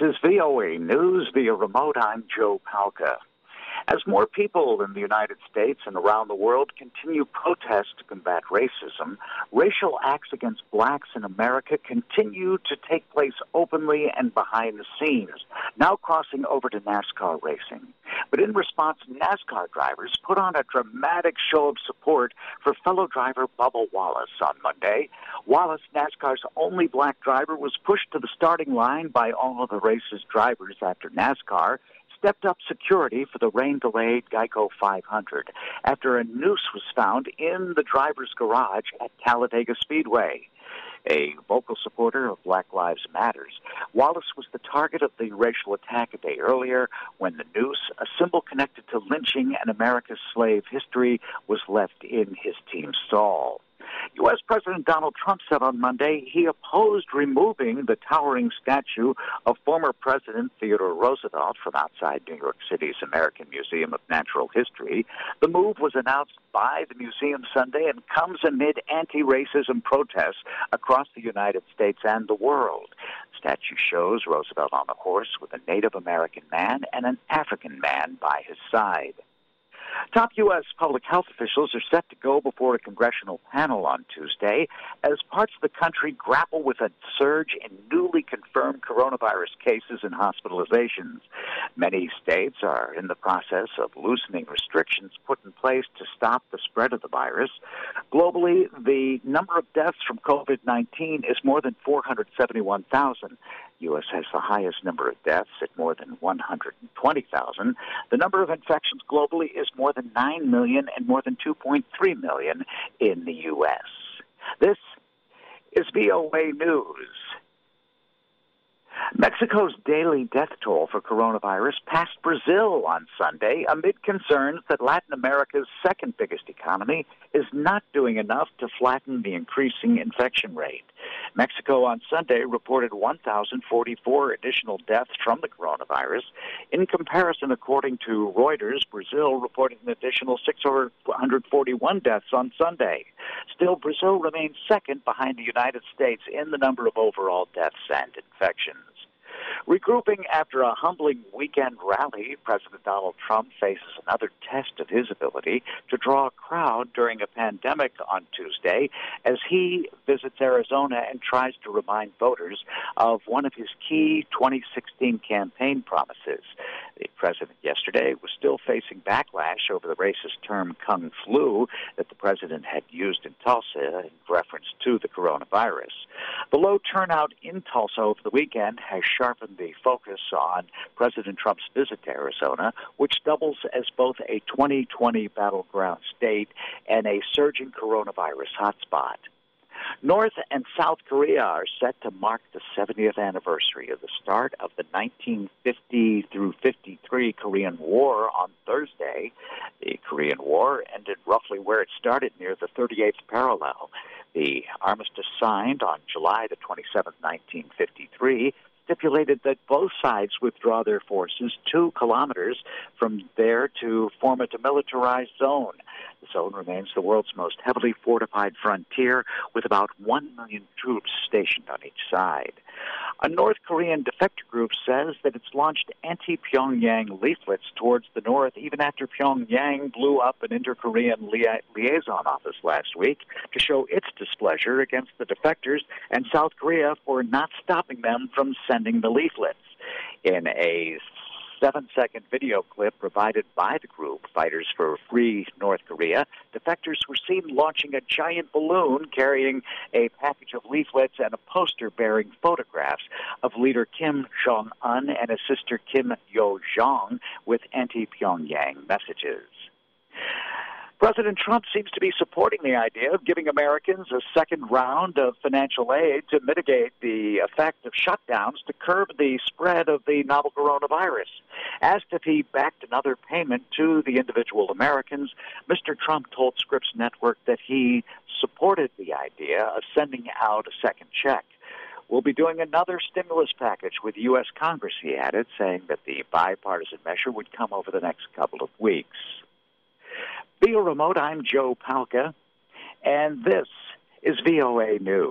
is VOA News via remote. I'm Joe Palca. As more people in the United States and around the world continue protests to combat racism, racial acts against blacks in America continue to take place openly and behind the scenes, now crossing over to NASCAR racing. But in response, NASCAR drivers put on a dramatic show of support for fellow driver Bubba Wallace on Monday. Wallace, NASCAR's only black driver, was pushed to the starting line by all of the race's drivers after NASCAR stepped up security for the rain-delayed Geico 500 after a noose was found in the driver's garage at Talladega Speedway. A vocal supporter of Black Lives Matters, Wallace was the target of the racial attack a day earlier when the noose, a symbol connected to lynching and America's slave history, was left in his team's stall. U.S. President Donald Trump said on Monday he opposed removing the towering statue of former President Theodore Roosevelt from outside New York City's American Museum of Natural History. The move was announced by the museum Sunday and comes amid anti-racism protests across the United States and the world. The statue shows Roosevelt on a horse with a Native American man and an African man by his side. Top U.S. public health officials are set to go before a congressional panel on Tuesday as parts of the country grapple with a surge in newly confirmed coronavirus cases and hospitalizations. Many states are in the process of loosening restrictions put in place to stop the spread of the virus. Globally, the number of deaths from COVID-19 is more than 471,000. U.S. has the highest number of deaths at more than 120,000. The number of infections globally is more than 9 million and more than 2.3 million in the U.S. This is VOA News. Mexico's daily death toll for coronavirus passed Brazil on Sunday amid concerns that Latin America's second biggest economy is not doing enough to flatten the increasing infection rate. Mexico on Sunday reported 1,044 additional deaths from the coronavirus. In comparison, according to Reuters, Brazil reported an additional 641 deaths on Sunday. Still, Brazil remains second behind the United States in the number of overall deaths and infections. Regrouping after a humbling weekend rally, President Donald Trump faces another test of his ability to draw a crowd during a pandemic on Tuesday as he visits Arizona and tries to remind voters of one of his key 2016 campaign promises. The president yesterday was still facing backlash over the racist term Kung Flu that the president had used in Tulsa in reference to the coronavirus. The low turnout in Tulsa over the weekend has sharpened the focus on President Trump's visit to Arizona, which doubles as both a 2020 battleground state and a surging coronavirus hotspot. North and South Korea are set to mark the 70th anniversary of the start of the 1950 through 53 Korean War on Thursday. The Korean War ended roughly where it started, near the 38th parallel. The armistice signed on July the 27th, 1953, stipulated that both sides withdraw their forces 2 kilometers from there to form a demilitarized zone. The zone remains the world's most heavily fortified frontier, with about 1 million troops stationed on each side. A North Korean defector group says that it's launched anti-Pyongyang leaflets towards the north even after Pyongyang blew up an inter-Korean liaison office last week to show its displeasure against the defectors and South Korea for not stopping them from sending the leaflets. In a 7-second video clip provided by the group Fighters for Free North Korea, defectors were seen launching a giant balloon carrying a package of leaflets and a poster bearing photographs of leader Kim Jong-un and his sister Kim Yo-jong with anti-Pyongyang messages. President Trump seems to be supporting the idea of giving Americans a second round of financial aid to mitigate the effect of shutdowns to curb the spread of the novel coronavirus. Asked if he backed another payment to the individual Americans, Mr. Trump told Scripps Network that he supported the idea of sending out a second check. We'll be doing another stimulus package with U.S. Congress, he added, saying that the bipartisan measure would come over the next couple of weeks. Via remote, I'm Joe Palca, and this is VOA News.